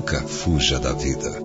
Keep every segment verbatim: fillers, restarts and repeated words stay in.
Nunca fuja da vida.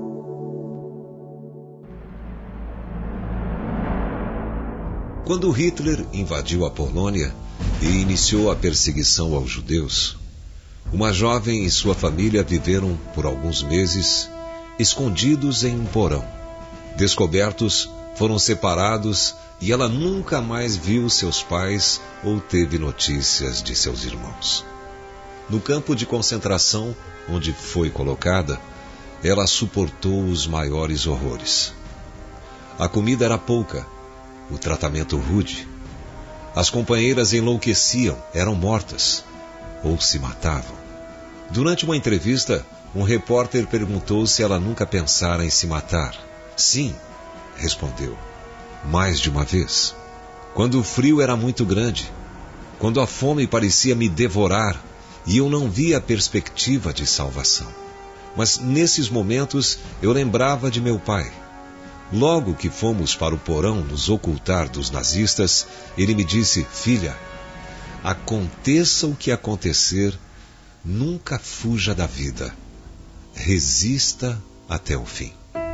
Quando Hitler invadiu a Polônia e iniciou a perseguição aos judeus, uma jovem e sua família viveram por alguns meses escondidos em um porão. Descobertos, foram separados e ela nunca mais viu seus pais ou teve notícias de seus irmãos. No campo de concentração onde foi colocada, ela suportou os maiores horrores. A comida era pouca, o tratamento rude. As companheiras enlouqueciam, eram mortas ou se matavam. Durante uma entrevista, um repórter perguntou se ela nunca pensara em se matar. Sim, respondeu, mais de uma vez. Quando o frio era muito grande, quando a fome parecia me devorar e eu não via a perspectiva de salvação. Mas nesses momentos eu lembrava de meu pai. Logo que fomos para o porão nos ocultar dos nazistas, ele me disse: filha, aconteça o que acontecer, nunca fuja da vida. Resista até o fim.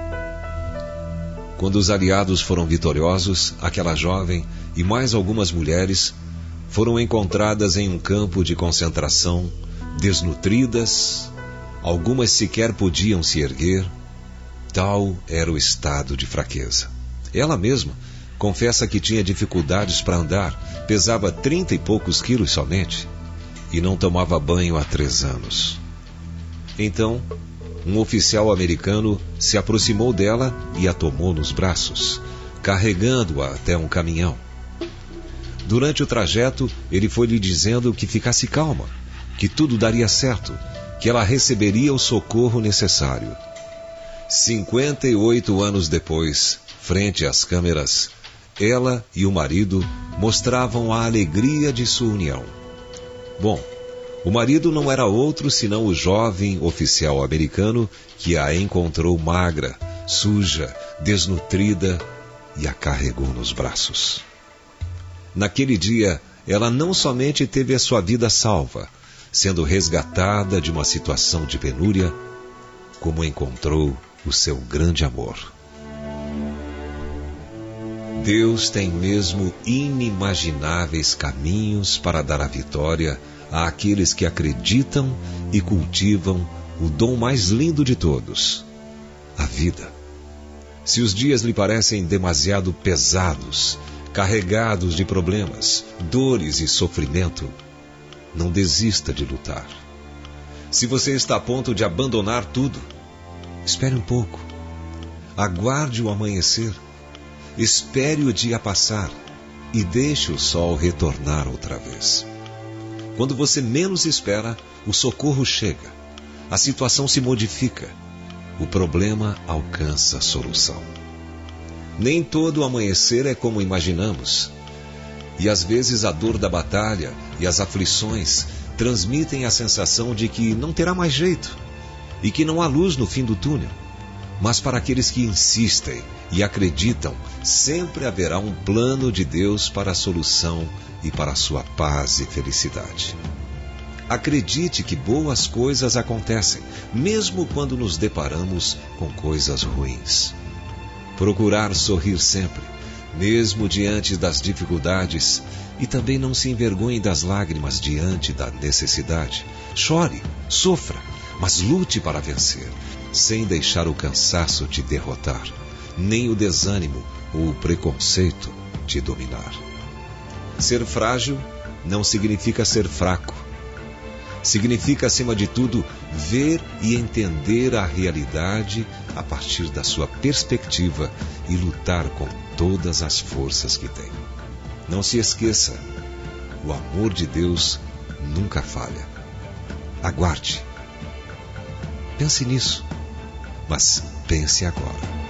Quando os aliados foram vitoriosos, aquela jovem e mais algumas mulheres foram encontradas em um campo de concentração, desnutridas, algumas sequer podiam se erguer. Tal era o estado de fraqueza. Ela mesma confessa que tinha dificuldades para andar, pesava trinta e poucos quilos somente e não tomava banho há três anos. Então, um oficial americano se aproximou dela e a tomou nos braços, carregando-a até um caminhão. Durante o trajeto, ele foi lhe dizendo que ficasse calma, que tudo daria certo, que ela receberia o socorro necessário. cinquenta e oito anos depois, frente às câmeras, ela e o marido mostravam a alegria de sua união. Bom, o marido não era outro senão o jovem oficial americano que a encontrou magra, suja, desnutrida e a carregou nos braços. Naquele dia, ela não somente teve a sua vida salva, sendo resgatada de uma situação de penúria, como encontrou o seu grande amor. Deus tem mesmo inimagináveis caminhos para dar a vitória àqueles que acreditam e cultivam o dom mais lindo de todos, a vida. Se os dias lhe parecem demasiado pesados, carregados de problemas, dores e sofrimento, não desista de lutar. Se você está a ponto de abandonar tudo, espere um pouco. Aguarde o amanhecer. Espere o dia passar e deixe o sol retornar outra vez. Quando você menos espera, o socorro chega. A situação se modifica. O problema alcança a solução. Nem todo amanhecer é como imaginamos. E às vezes a dor da batalha e as aflições transmitem a sensação de que não terá mais jeito e que não há luz no fim do túnel. Mas para aqueles que insistem e acreditam, sempre haverá um plano de Deus para a solução e para a sua paz e felicidade. Acredite que boas coisas acontecem, mesmo quando nos deparamos com coisas ruins. Procurar sorrir sempre, mesmo diante das dificuldades, e também não se envergonhe das lágrimas diante da necessidade. Chore, sofra, mas lute para vencer, sem deixar o cansaço te derrotar, nem o desânimo ou o preconceito te dominar. Ser frágil não significa ser fraco. Significa, acima de tudo, ver e entender a realidade a partir da sua perspectiva e lutar com todas as forças que tem. Não se esqueça, o amor de Deus nunca falha. Aguarde. Pense nisso, mas pense agora.